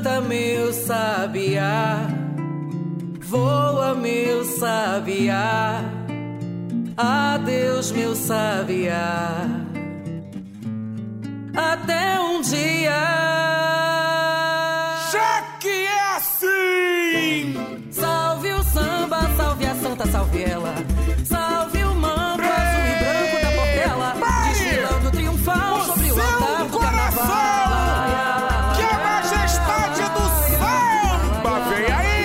Canta, meu sabiá, voa, meu sabiá, adeus, meu sabiá, até um dia. Já que é assim! Salve o samba, salve a santa, salve ela, salve o manto azul e branco da Portela, desfilando triunfal sobre o altar do carnaval. Que a majestade do samba vem aí!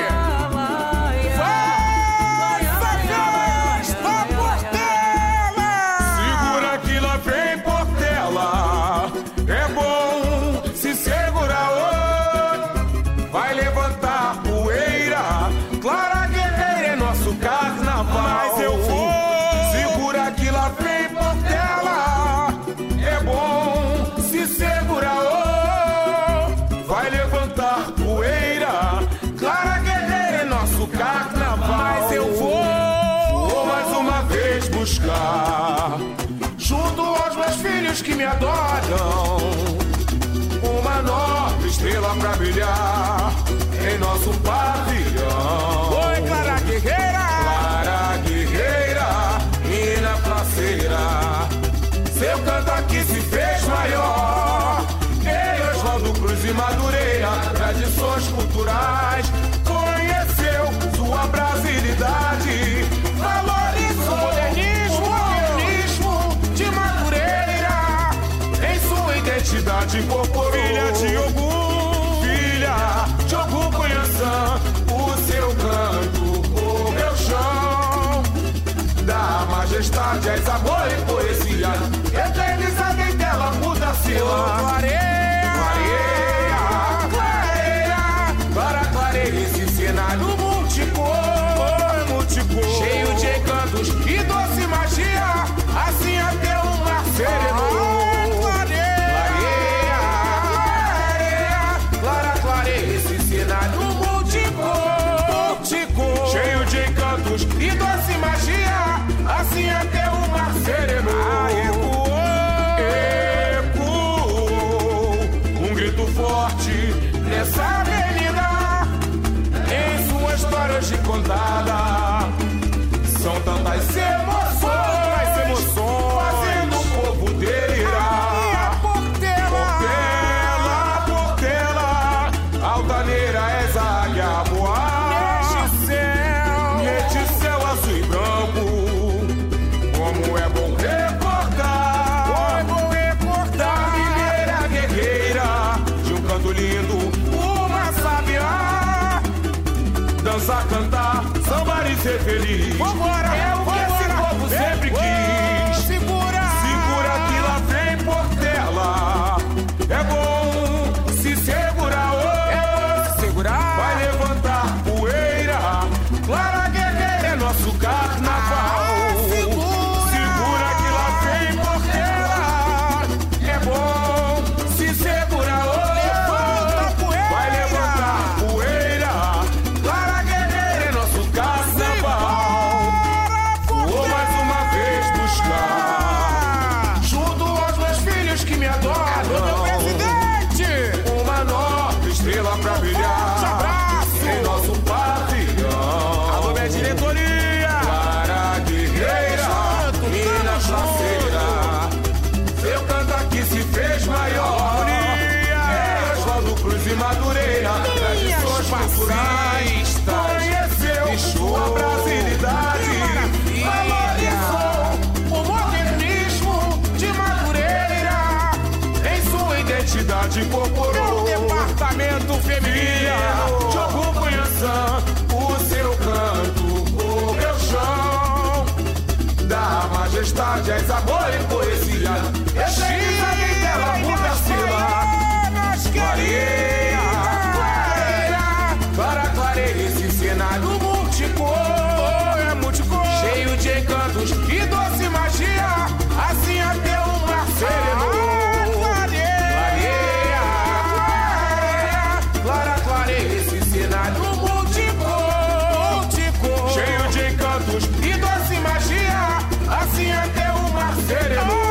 Vai, sacanas da Portela! Segura que lá vem Portela, é bom se segurar hoje, vai levantar poeira, Clara Guerreira é nosso carnaval. Mas eu vou! Segura que lá vem Portela, é bom se segurar hoje, vai levantar poeira, Clara Guerreira é nosso carnaval. Mas eu vou mais uma vez buscar, junto aos meus filhos que me adoram, uma nobre estrela pra brilhar em nosso pavilhão. Oi, Clara Guerreira! Clara Guerreira, mina placeira, seu canto aqui se fez maior. Em Oswaldo Cruz e Madureira, tradições culturais, conheceu sua brasilidade, valorizou o modernismo de Madureira, em sua identidade incorporou. Filha de Ogum Cunhaçã, o seu canto, o meu chão, da majestade a amor e poesia, eternizada em tela muda sila. Clareia, para clareia esse cenário multicor, cheio de encantos e doce magia, assim até o mar serenou. Clareia esse cenário multicor, cheio de encantos e doce magia, assim até o mar serenou. Ecoou um grito forte nessa avenida, em sua história hoje contada, são tantas emoções, fazendo o povo delirar. Altaneira és a águia voar neste céu azul e branco. Como é bom recordar, da mineira guerreira, de um canto lindo, uma sabiá, dançar, cantar, sambar e ser feliz. Vambora, é o que esse povo sempre quis. Segura que lá vem Portela, é bom se segurar hoje, vai levantar poeira, Clara Guerreira é nosso carnaval. Segura que lá vem Portela, é bom se segurar hoje, vai levantar poeira, Clara Guerreira é nosso carnaval. Vou mais uma vez buscar, junto aos meus filhos que me adoram, uma nobre estrela pra brilhar em nosso pavilhão. Alô, minha diretoria! Clara Guerreira, mina placeira, seu canto aqui se fez maior. É Oswaldo Cruz e Madureira, tradições culturais, conheceu sua brasilidade, valorizou o modernismo de Madureira, em sua identidade incorporou. Departamento feminino de Ogum Cunhaçã, o seu canto, o meu chão, da majestade a amor e poesia, eternizada em tela muda sila. Clareia, para clareia esse cenário multicor, cheio de encantos e doce magia, assim até o mar serenou. Clareia esse cenário multicor, cheio de encantos e doce magia, assim até o mar serenou.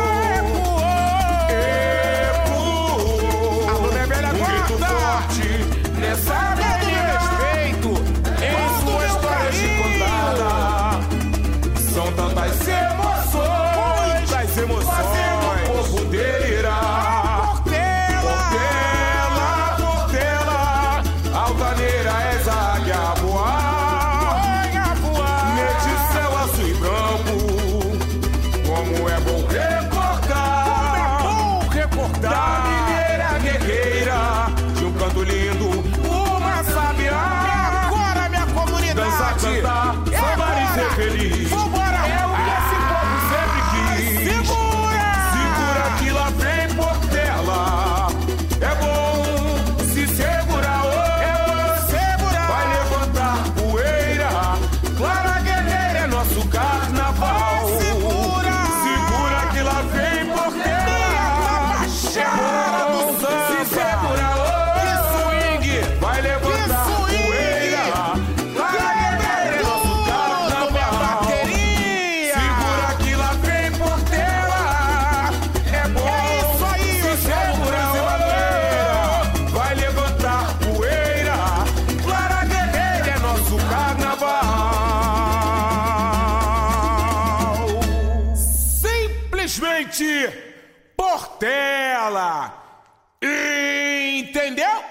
essa menina respeito em sua história chicotada. São tantas emoções, fazendo o povo delirar. Portela, altaneira és a águia a voar. Neste céu azul e branco, como é bom recordar da mineira guerreira, de um canto lindo, uma sabiá. Agora, minha comunidade, dançar, cantar, sambar e ser feliz. Vambora. É o que esse povo sempre quis. Segura que lá vem Portela. É bom se segurar, vai levantar poeira. Clara Guerreira é nosso carnaval. Segura que lá vem Portela. É bom se segurar, swing, vai levantar poeira. Clara Guerreira é nosso carnaval. Segura que lá vem Portela. É bom se segurar, vai levantar poeira. Clara Guerreira é nosso carnaval. Simplesmente Portela. Entendeu?